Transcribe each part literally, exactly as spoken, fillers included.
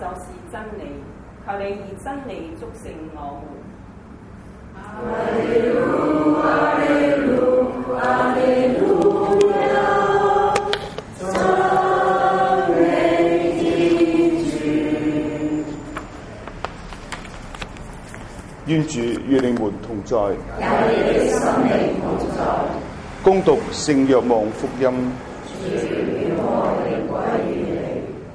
就是真理。求你以真理祝聖我們。 哈利路，哈利路，哈利路亞，讚美天主。 願主與你們同在， 有你的心靈同在。 恭讀聖若望福音。 主願我哋歸於你。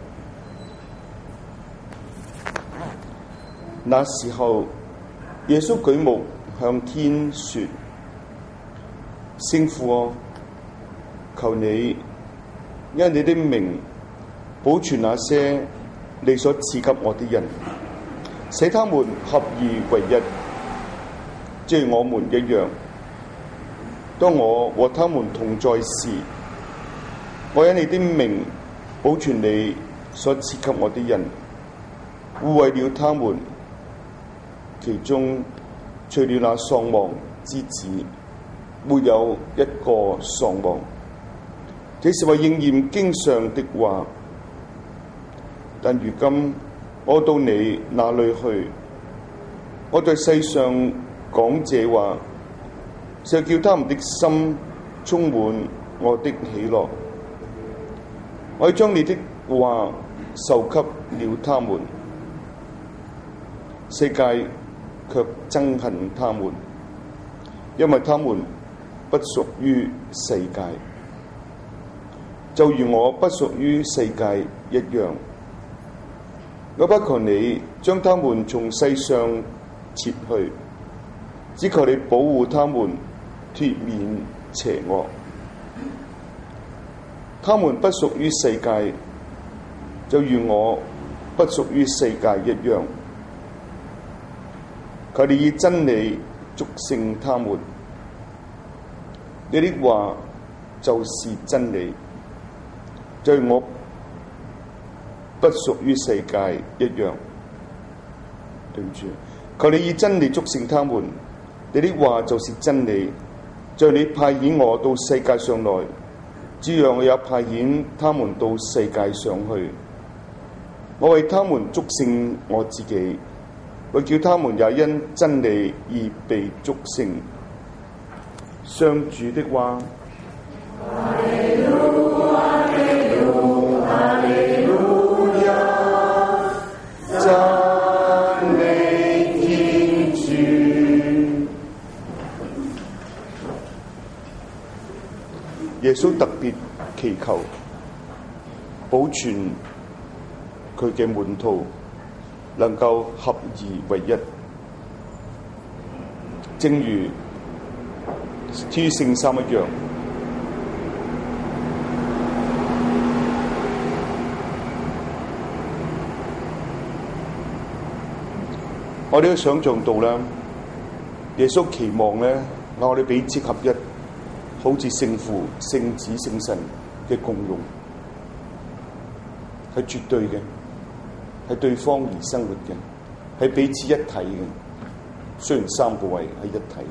那時候，耶穌舉目向天說：聖父啊，求你因你的名保存那些你所賜給我的人，使他們合而為一，正如我們一樣。當我和他們同在時，我因你的名保存你所賜給我的人，護衛了他們。其中除了那喪亡之子，沒有一個喪亡。這是為應驗經上的話。但如今我到你那裏去，我在世上講這話，就叫他們的心充滿我的喜樂。我要將你的話授給了他們，世界卻憎恨他們，因為他們不屬於世界，就如我不屬於世界一樣。我不求你將他們從世上撤去，只求你保護他們脫免邪惡。他們不屬於世界，就如我不屬於世界一樣。求你以真理祝聖他們，你的話就是真理，就如我不屬於世界一樣。對唔住，求你以真理祝聖他們，你的話就是真理，就你派遣我到世界上來，這樣我也派遣他們到世界上去。我為他們祝聖我自己，為叫他們也因真理而被祝聖。上主的話。 哈利路，哈利路，哈利路亞，讚美天主。 耶穌特別祈求保存佢嘅門徒能夠合而為一，正如天主聖三一樣。我哋都想象到啦，耶穌期望咧，我哋彼此合一，好似聖父、聖子、聖神嘅共融，係絕對嘅。係對方而生活嘅，係彼此一體嘅。雖然三個位係一體，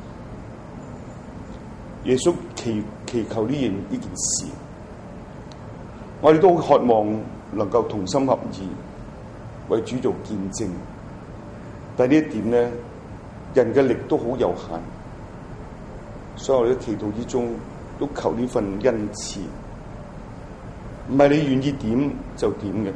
耶穌祈祈求呢件呢件事，我哋都好渴望能夠同心合意，為主做見證。但係呢一點咧，人嘅力都好有限，所以我哋喺祈禱之中都求呢份恩賜，唔係你願意點就點嘅。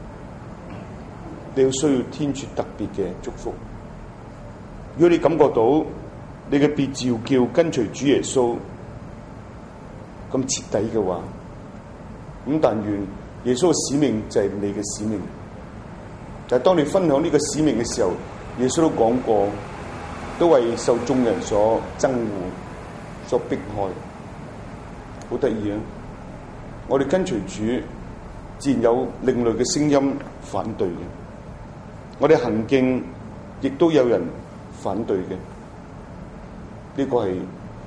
你要需要天主特別嘅祝福。如果你感覺到你嘅被召叫跟隨主耶穌咁徹底嘅話，咁但願耶穌嘅使命就係你嘅使命。但係當你分享呢個使命嘅時候，耶穌都講過，都為受眾人所憎惡、所迫害。好得意啊！我哋跟隨主，自然有另類嘅聲音反對嘅。我哋行徑亦都有人反對嘅，呢個係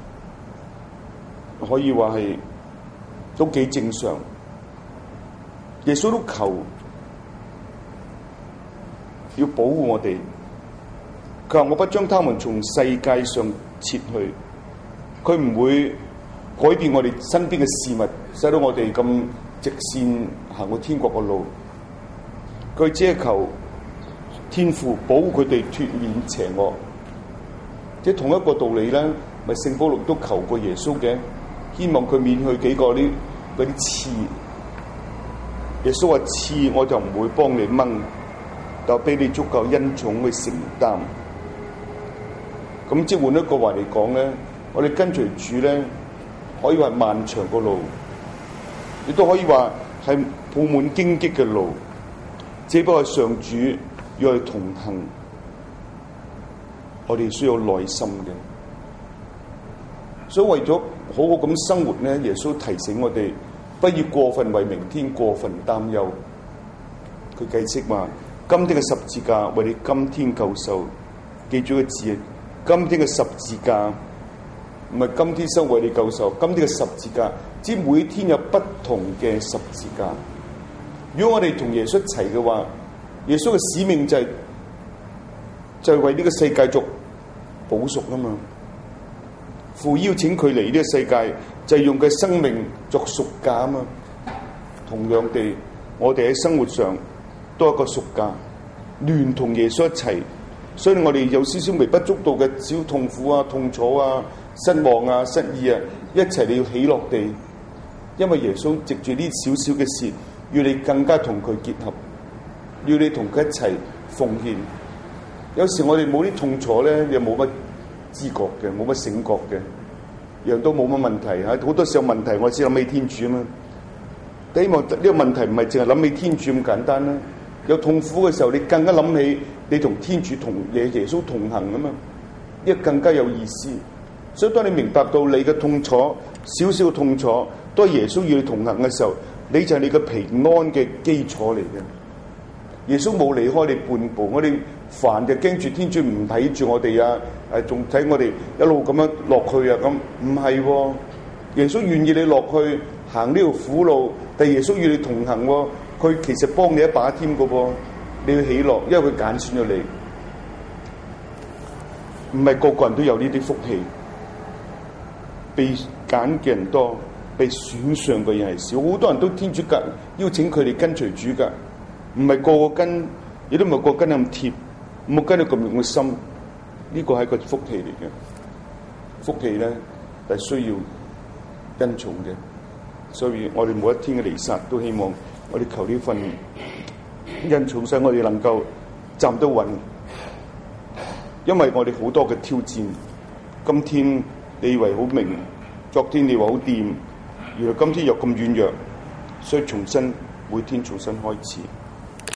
可以話係都幾正常。耶穌都求要保護我哋，佢話我不將他們從世界上撤去，佢唔會改變我哋身邊嘅事物，使到我哋咁直線行過天國嘅路。 佢只係求天父保護佢哋脫免邪惡。即係同一個道理啦，咪聖保祿都求過耶穌嘅，希望佢免去幾個啲嗰啲刺。耶穌話刺我就唔會幫你掹，但俾你足夠恩寵去承擔。咁即係換一個話嚟講咧，我哋跟隨主咧，可以話漫長個路，亦都可以話係佈滿荊棘嘅路，只不過上主要去同行。我哋需要耐心嘅，所以為咗好好咁生活咧，耶穌提醒我哋不要過分為明天過分擔憂。佢解釋話：今天嘅十字架為你今天救贖。記住個字，今天嘅十字架唔係今天生為你救贖，今天嘅十字架，只每天有不同嘅十字架。如果我哋同耶穌一齊嘅話，耶穌嘅使命就係、是、就係、是、為呢個世界做補贖啊嘛。父邀請佢嚟呢個世界，就係、是、用佢生命作贖價啊嘛。同樣地，我哋喺生活上都有一個贖價，聯同耶穌一齊。所以我哋有少少微不足道嘅小痛苦啊、痛楚啊、失望啊、失意啊，一齊你要喜樂地，因為耶穌藉住呢少少嘅事，要你更加同佢結合，要你同佢一齊奉獻。有時我哋冇啲痛楚咧，又冇乜知覺嘅，冇乜醒覺嘅，樣都冇乜問題嚇。好多時候問題我先諗起天主啊嘛。希望呢個問題唔係淨係諗起天主咁簡單啦。有痛苦嘅時候，你更加諗起你同天主同耶耶穌同行啊嘛，呢個更加有意思。所以當你明白到你嘅痛楚，少少嘅痛楚都係耶穌與你同行嘅時候，你就係你嘅平安嘅基礎嚟嘅。耶穌冇離開你半步，我哋煩就驚住天主唔睇住我哋啊，誒仲睇我哋一路咁樣落去啊，咁唔係喎。耶穌願意你落去行呢條苦路，但係耶穌與你同行喎。佢其實幫你一把添嘅噃，你要喜樂，因為佢揀選咗你。唔係個個人都有呢啲福氣，被揀嘅人多，被選上嘅人係少。好多人都天主教邀請佢哋跟隨主㗎，唔係個個跟，亦都唔係個個跟咁貼，冇跟到咁用嘅心。呢個係一個福氣嚟嘅，福氣咧係需要恩寵嘅。所以我哋每一天嘅彌撒都希望。我哋求呢份恩寵，使我哋能夠站得穩，因為我哋好多嘅挑戰。今天你以為好明，昨天你話好掂，原來今天又咁軟弱，所以重新每天重新開始。